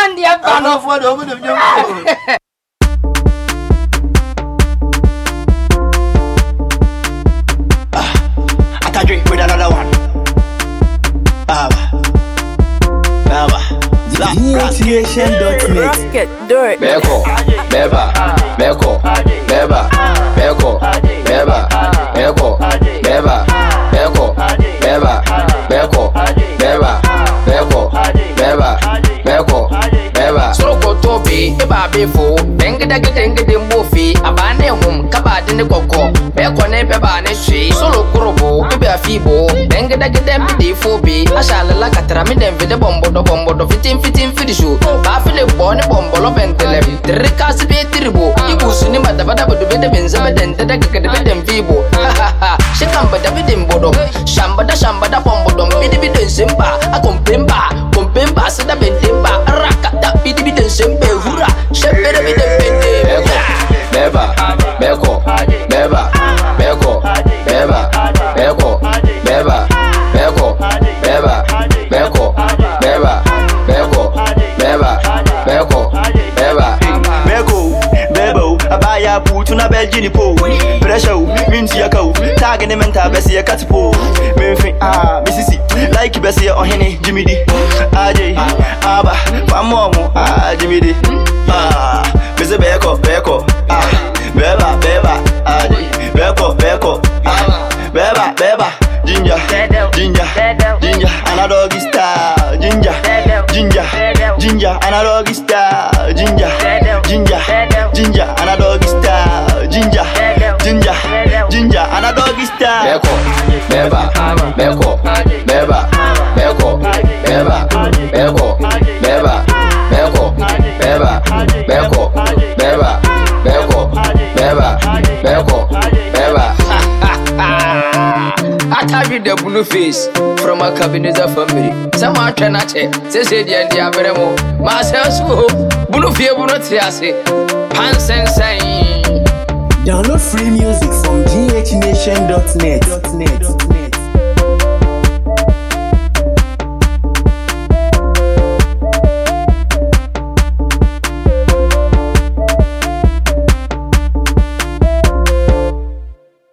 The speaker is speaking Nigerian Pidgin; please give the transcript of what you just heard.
man dear fan of what over the I drink with another one. Rocket, do it. Beko, beba, beko, beba, beko, beba, beko, beba, beko, beba, beko, beba, beko, beba, beko, beba. Soko tobi, eba befo, dengda dimbofi, abane hum, kabade ne koko, beko ne beba ne shi, solo kurobo, eba fibo, dengda dembi fobi, ashala la katara mi dem vide bombo do fitin fidishu, ba file boni bombo lo bentele, trikasi be tribo, ibusu ni madabada bodo bede benza bedente da gagade bedem fibo, shikamba da bedem bodo, shamba da bombo dom, bidi simba, kompemba, sada bentemba, rakata bidi simbe, hura, shepere bedem bende, beba, beko, beba, beko, beba, beko, beba, beko, beba, beko, beba, beko, beba, beko, beba. Beko, bebo, abaya putu na Belgian po. Pressure, minti yakau, tag in mental besi a catpo. Memphis, Mississippi, like besi or henny, Jimmy D. AJ, Abba, Pamomo, Jimmy D. Mr. Beko, beba, beko, beba, ginger, and a doggy style, ginger, and a doggy style, ginger, and a doggy style, ginger, and a doggy style. Beko, beba, beko, beba, beko, beba, beko, beba, beko, beba, beko, beba, beko, beba, beko, beba. I tell you the blue face from a cabinet family. Some are cannot say, the idea veremo. Myself, blue fear, blue triase, pants and saying. Download free music from ghnation.net.